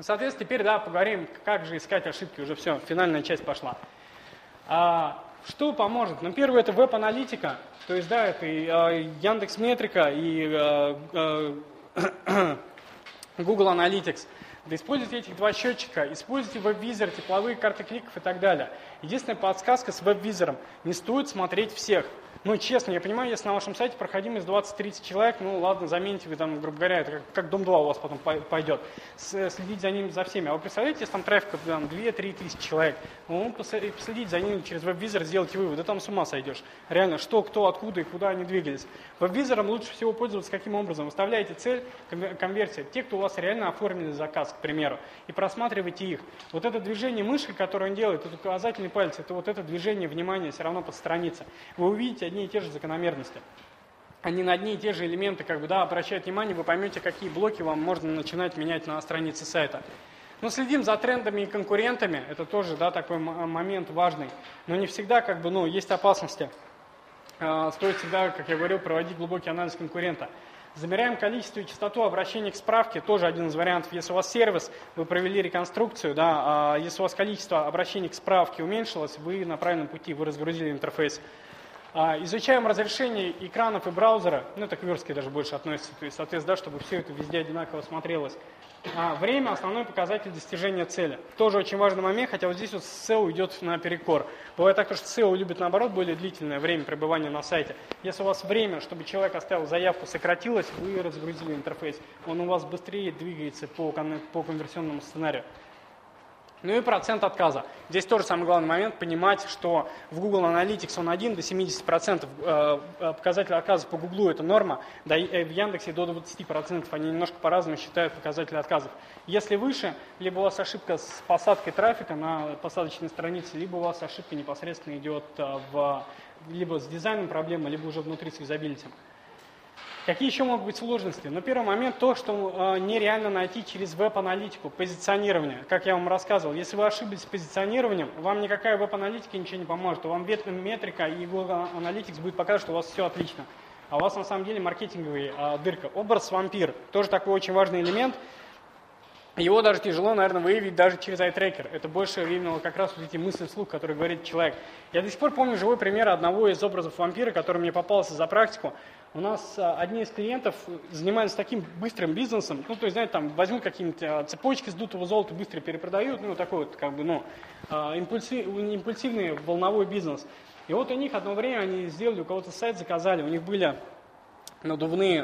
Соответственно, теперь поговорим, как же искать ошибки. Уже все, финальная часть пошла. Что поможет? Ну, первое, это веб-аналитика. То есть, это и Яндекс.Метрика, и Google Analytics. Да используйте этих два счетчика, используйте веб-визор, тепловые карты кликов и так далее. Единственная подсказка с веб-визором: не стоит смотреть всех. Ну, честно, я понимаю, если на вашем сайте проходимость 20-30 человек, ну, ладно, замените вы там, грубо говоря, это как Дом 2 у вас потом пойдет. Следить за ними, за всеми. А вы представляете, если там трафика 2-3 тысячи человек, ну, последить за ними через веб-визор, сделайте вывод, да там с ума сойдешь. Реально, что, кто, откуда и куда они двигались. Веб-визором лучше всего пользоваться каким образом? Выставляете цель, конверсия, те, кто у вас реально оформили заказ, к примеру, и просматривайте их. Вот это движение мыши, которое он делает, это указательный палец, это вот это движение внимания все равно под страницей. Вы увидите одни и те же закономерности. Они на одни и те же элементы обращают внимание, вы поймете, какие блоки вам можно начинать менять на странице сайта. Но следим за трендами и конкурентами, это тоже такой момент важный, но не всегда есть опасности. Стоит всегда, как я говорил, проводить глубокий анализ конкурента. Замеряем количество и частоту обращений к справке, тоже один из вариантов. Если у вас сервис, вы провели реконструкцию, если у вас количество обращений к справке уменьшилось, вы на правильном пути, вы разгрузили интерфейс. Изучаем разрешение экранов и браузера, это к верстке даже больше относится, то есть, соответственно, чтобы все это везде одинаково смотрелось. Время – основной показатель достижения цели. Тоже очень важный момент, хотя вот здесь вот SEO идет наперекор. Бывает так, что SEO любит, наоборот, более длительное время пребывания на сайте. Если у вас время, чтобы человек оставил заявку, сократилось, вы разгрузили интерфейс, он у вас быстрее двигается по конверсионному сценарию. Ну и процент отказа. Здесь тоже самый главный момент – понимать, что в Google Analytics он 1 до 70%. Показатель отказов по Google это норма, да и в Яндексе до 20%. Они немножко по-разному считают показатели отказов. Если выше, либо у вас ошибка с посадкой трафика на посадочной странице, либо у вас ошибка непосредственно идет либо с дизайном проблемы, либо уже внутри с юзабилити. Какие еще могут быть сложности? Первый момент то, что нереально найти через веб-аналитику, позиционирование. Как я вам рассказывал, если вы ошиблись с позиционированием, вам никакая веб-аналитика ничего не поможет. Вам метрика и Google Analytics будет показывать, что у вас все отлично. А у вас на самом деле маркетинговая дырка. Образ вампир, тоже такой очень важный элемент. Его даже тяжело, наверное, выявить даже через iTracker. Это больше именно как раз вот эти мысли вслух, которые говорит человек. Я до сих пор помню живой пример одного из образов вампира, который мне попался за практику. У нас одни из клиентов занимались таким быстрым бизнесом, то есть, знаете, возьмут какие-нибудь цепочки сдутого золота, быстро перепродают, такой вот, импульсивный волновой бизнес. И вот у них одно время они сделали, у кого-то сайт заказали, у них были надувное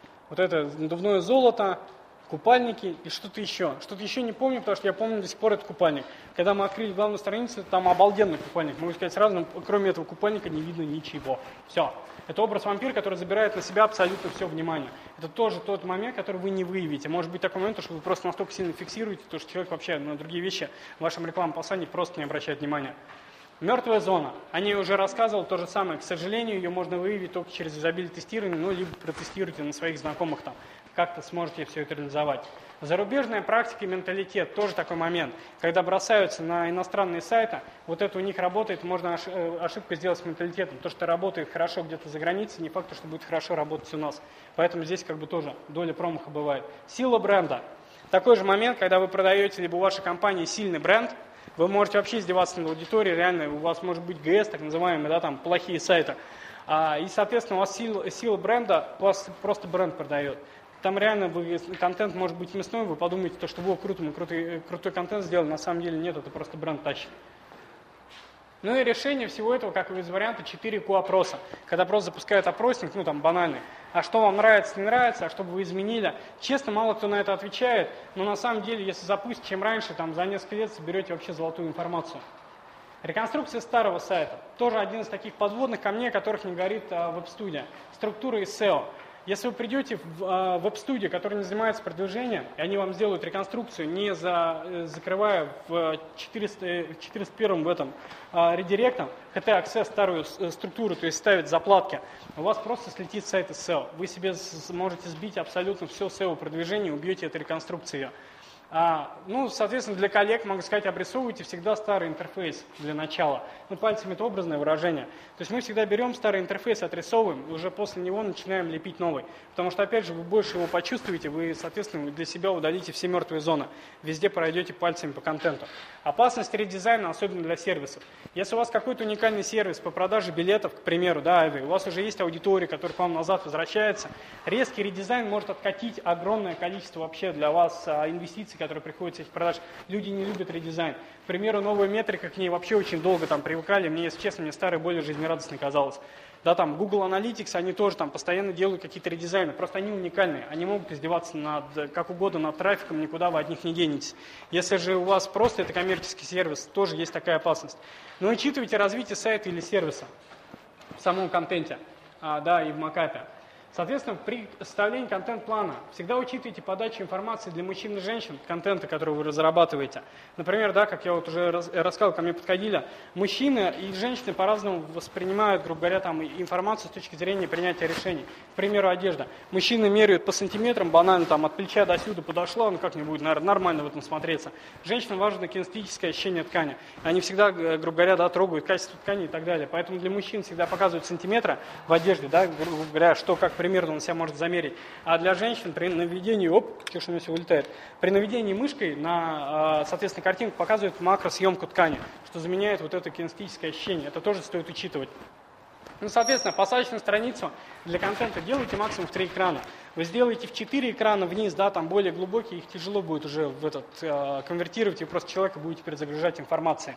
золото, купальники и что-то еще. Что-то еще не помню, потому что я помню до сих пор этот купальник. Когда мы открыли главную страницу, там обалденный купальник. Могу сказать сразу, но кроме этого купальника не видно ничего. Все. Это образ вампира, который забирает на себя абсолютно все внимание. Это тоже тот момент, который вы не выявите. Может быть такой момент, что вы просто настолько сильно фиксируете, что человек вообще на другие вещи в вашем рекламном послании просто не обращает внимания. Мертвая зона. О ней уже рассказывал, то же самое. К сожалению, ее можно выявить только через юзабилити-тестирование, либо протестируйте на своих знакомых как-то сможете все это реализовать. Зарубежная практика и менталитет, тоже такой момент. Когда бросаются на иностранные сайты, вот это у них работает, можно ошибку сделать с менталитетом. То, что работает хорошо где-то за границей, не факт, что будет хорошо работать у нас. Поэтому здесь тоже доля промаха бывает. Сила бренда. Такой же момент, когда вы продаете, либо у вашей компании сильный бренд, вы можете вообще издеваться над аудиторией, реально, у вас может быть ГС, так называемые, плохие сайты. И, соответственно, у вас сила бренда, у вас просто бренд продает. Там реально контент может быть мясной, вы подумаете, что круто, мы крутой контент сделали, на самом деле нет, это просто бренд тащит. Ну и решение всего этого, как из варианта 4Q опроса. Когда просто запускают опросник, банальный. А что вам нравится, не нравится, а что бы вы изменили. Честно, мало кто на это отвечает, но на самом деле, если запустить чем раньше, за несколько лет соберете вообще золотую информацию. Реконструкция старого сайта. Тоже один из таких подводных камней, о которых не говорит веб-студия. Структура и SEO. Если вы придете в веб-студию, которая не занимается продвижением, и они вам сделают реконструкцию, не закрывая в 401 редиректом, HT-Access старую структуру, то есть ставить заплатки, у вас просто слетит сайт из SEO. Вы себе можете сбить абсолютно все SEO продвижение, убьете эту реконструкцию. Ну, соответственно, для коллег, могу сказать, обрисовывайте всегда старый интерфейс для начала. Ну, пальцами это образное выражение. То есть мы всегда берем старый интерфейс, отрисовываем, и уже после него начинаем лепить новый. Потому что, опять же, вы больше его почувствуете, вы, соответственно, для себя удалите все мертвые зоны. Везде пройдете пальцами по контенту. Опасность редизайна, особенно для сервисов. Если у вас какой-то уникальный сервис по продаже билетов, к примеру, да, у вас уже есть аудитория, которая к вам назад возвращается, резкий редизайн может откатить огромное количество вообще для вас инвестиций, которые приходят с этих продаж. Люди не любят редизайн. К примеру, новая метрика, к ней вообще очень долго там привыкали. Мне, если честно, мне старая более жизнерадостной казалась. Да, там Google Analytics, они тоже там постоянно делают какие-то редизайны. Просто они уникальные. Они могут издеваться над, как угодно над трафиком, никуда вы от них не денетесь. Если же у вас просто это коммерческий сервис, тоже есть такая опасность. Но учитывайте развитие сайта или сервиса в самом контенте, да, и в макапе. Соответственно, при составлении контент-плана всегда учитывайте подачу информации для мужчин и женщин, контента, который вы разрабатываете. Например, да, как я вот уже рассказал, ко мне подходили, мужчины и женщины по-разному воспринимают, грубо говоря, там, информацию с точки зрения принятия решений. К примеру, одежда. Мужчины меряют по сантиметрам, банально там от плеча до сюда подошло, ну как-нибудь будет, наверное, нормально в этом смотреться. Женщинам важно кинестетическое ощущение ткани. Они всегда, грубо говоря, да, трогают качество ткани и так далее. Поэтому для мужчин всегда показывают сантиметры в одежде, да, грубо говоря, что как примерно он себя может замерить. А для женщин при наведении, что ж у меня все улетает, при наведении мышкой на, соответственно, картинку показывает макросъемку ткани, что заменяет вот это кинестетическое ощущение. Это тоже стоит учитывать. Ну, соответственно, посадочную страницу для контента делайте максимум в 3 экрана. Вы сделаете в 4 экрана вниз, да, там более глубокие, их тяжело будет уже в этот конвертировать, и просто человека будете перезагружать информацией.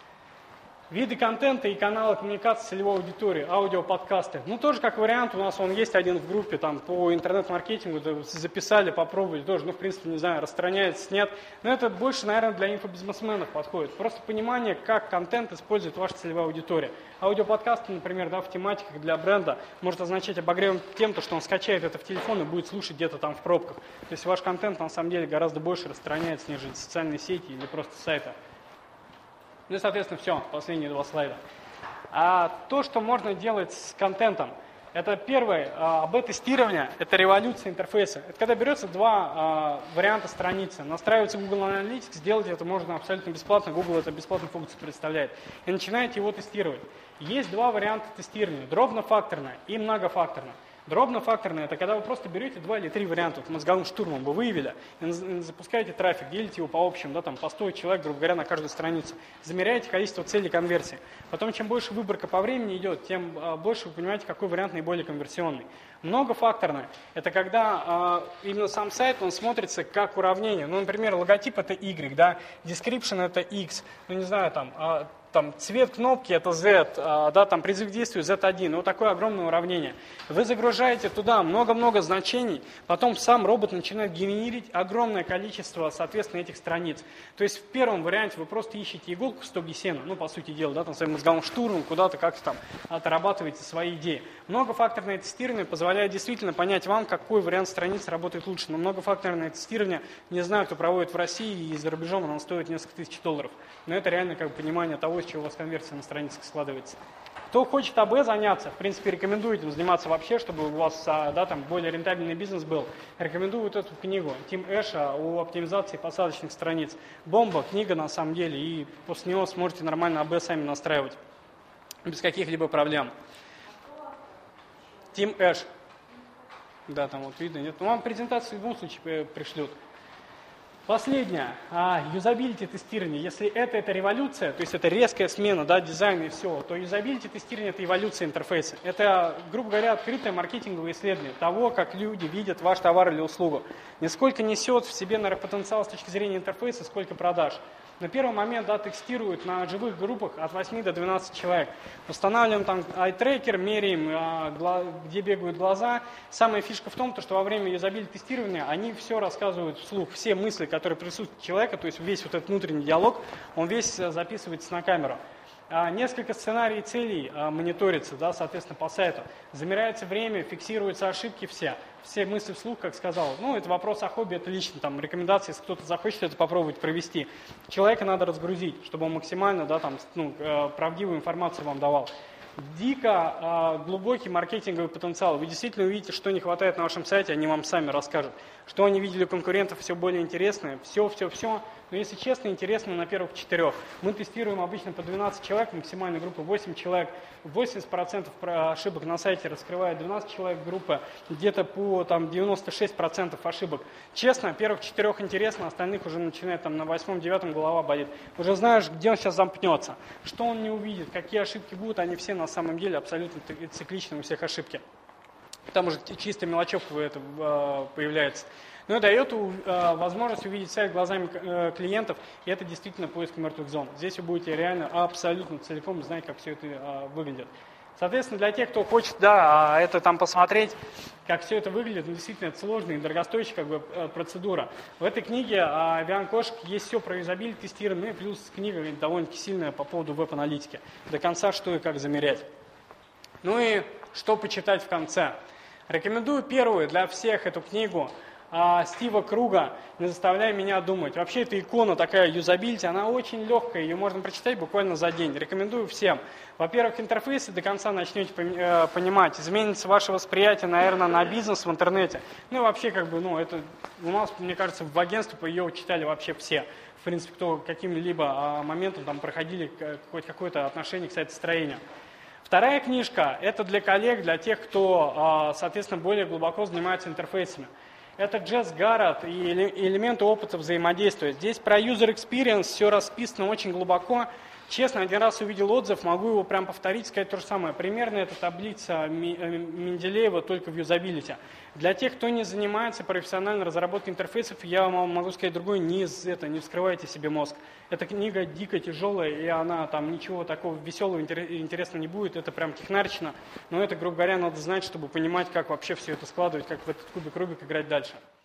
Виды контента и каналы коммуникации с целевой аудиторией, аудиоподкасты. Ну, тоже как вариант, у нас он есть один в группе, там, по интернет-маркетингу, записали, попробовали, тоже, ну, в принципе, не знаю, распространяется, нет. Но это больше, наверное, для инфобизнесменов подходит. Просто понимание, как контент использует ваша целевая аудитория. Аудиоподкасты, например, да, в тематиках для бренда может означать обогревом тем, что он скачает это в телефон и будет слушать где-то там в пробках. То есть ваш контент, на самом деле, гораздо больше распространяется, нежели социальные сети или просто сайты. Ну и, соответственно, все, последние 2 слайда. То, что можно делать с контентом, это первое, бета-тестирование, это революция интерфейса. Это когда берется 2 варианта страницы, настраивается Google Analytics, сделать это можно абсолютно бесплатно, Google это бесплатную функцию представляет, и начинаете его тестировать. Есть 2 варианта тестирования, дробно-факторное и многофакторное. Дробно-факторное – это когда вы просто берете 2 или 3 варианта, вот мозговым штурмом вы выявили, и запускаете трафик, делите его по общим, да, там, по 100 человек, грубо говоря, на каждую страницу. Замеряете количество целей конверсии. Потом, чем больше выборка по времени идет, тем больше вы понимаете, какой вариант наиболее конверсионный. Многофакторное – это когда именно сам сайт, он смотрится как уравнение. Ну, например, логотип – это Y, да, description – это X, ну, не знаю, там цвет кнопки это Z, да, там призыв к действию Z1, вот такое огромное уравнение. Вы загружаете туда много-много значений, потом сам робот начинает генерить огромное количество, соответственно, этих страниц. То есть в первом варианте вы просто ищете иголку в стоге сена, ну, по сути дела, да, там своим мозговым штурмом куда-то как-то там отрабатываете свои идеи. Многофакторное тестирование позволяет действительно понять вам, какой вариант страницы работает лучше. Но многофакторное тестирование, не знаю, кто проводит в России и за рубежом, оно стоит несколько тысяч $. Но это реально как бы понимание того, с чего у вас конверсия на страницах складывается. Кто хочет АБ заняться, в принципе, рекомендую этим заниматься вообще, чтобы у вас, да, там более рентабельный бизнес был. Рекомендую вот эту книгу Тим Эша о оптимизации посадочных страниц. Бомба, книга на самом деле, и после него сможете нормально АБ сами настраивать без каких-либо проблем. Тим Эш. Да, там вот видно, нет. Ну, вам презентацию в любом случае пришлют. Последнее, юзабилити тестирование. Если это революция, то есть это резкая смена, да, дизайна и всего, то юзабилити тестирование – это эволюция интерфейса. Это, грубо говоря, открытое маркетинговое исследование того, как люди видят ваш товар или услугу. Не сколько несет в себе потенциал с точки зрения интерфейса, сколько продаж. На первый момент, да, тестируют на живых группах от 8 до 12 человек. Устанавливаем там ай-трекер, меряем, где бегают глаза. Самая фишка в том, что во время юзабилити тестирования они все рассказывают вслух, все мысли, которые присутствуют у человека, то есть весь вот этот внутренний диалог, он весь записывается на камеру. Несколько сценариев целей мониторится, да, соответственно, по сайту. Замеряется время, фиксируются ошибки все мысли вслух, как сказал. Ну, это вопрос о хобби, это лично, там, рекомендации, если кто-то захочет это попробовать провести. Человека надо разгрузить, чтобы он максимально, да, там, ну, правдивую информацию вам давал. дико глубокий маркетинговый потенциал. Вы действительно увидите, что не хватает на вашем сайте, они вам сами расскажут. Что они видели у конкурентов, все более интересное, все. Но если честно, интересно на первых 4. Мы тестируем обычно по 12 человек, максимальная группа 8 человек. 80% ошибок на сайте раскрывает 12 человек группы, где-то по 96% ошибок. Честно, первых 4 интересно, остальных уже начинает на 8-9 голова болит. Уже знаешь, где он сейчас замкнется, что он не увидит, какие ошибки будут, они все на самом деле абсолютно цикличны, у всех ошибки. Там уже чисто мелочевка это появляется. Но это дает возможность увидеть сайт глазами клиентов, и это действительно поиск мертвых зон. Здесь вы будете реально абсолютно целиком знать, как все это выглядит. Соответственно, для тех, кто хочет это посмотреть, как все это выглядит, действительно это сложная и дорогостоящая процедура. В этой книге Авиан-кошек есть все про юзабилити тестирование, и плюс книга довольно-таки сильная по поводу веб-аналитики. До конца что и как замерять. Ну и что почитать в конце. Рекомендую первую для всех эту книгу Стива Круга «Не заставляй меня думать». Вообще эта икона такая юзабилити, она очень легкая, ее можно прочитать буквально за день. Рекомендую всем. Во-первых, интерфейсы до конца начнете понимать, изменится ваше восприятие, наверное, на бизнес в интернете. Ну и вообще, это у нас, мне кажется, в агентстве ее читали вообще все. В принципе, кто каким-либо моментом проходили хоть какое-то отношение к сайтостроению. Вторая книжка – это для коллег, для тех, кто, соответственно, более глубоко занимается интерфейсами. Это Джесс Гаррет и элементы опыта взаимодействия. Здесь про user experience все расписано очень глубоко. Честно, один раз увидел отзыв, могу его прям повторить, сказать то же самое. Примерно это таблица Менделеева, только в юзабилити. Для тех, кто не занимается профессиональной разработкой интерфейсов, я вам могу сказать другое, не вскрывайте себе мозг. Эта книга дико тяжелая, и она ничего такого веселого, интересного не будет. Это прям технарично, но это, грубо говоря, надо знать, чтобы понимать, как вообще все это складывать, как в этот кубик Рубик играть дальше.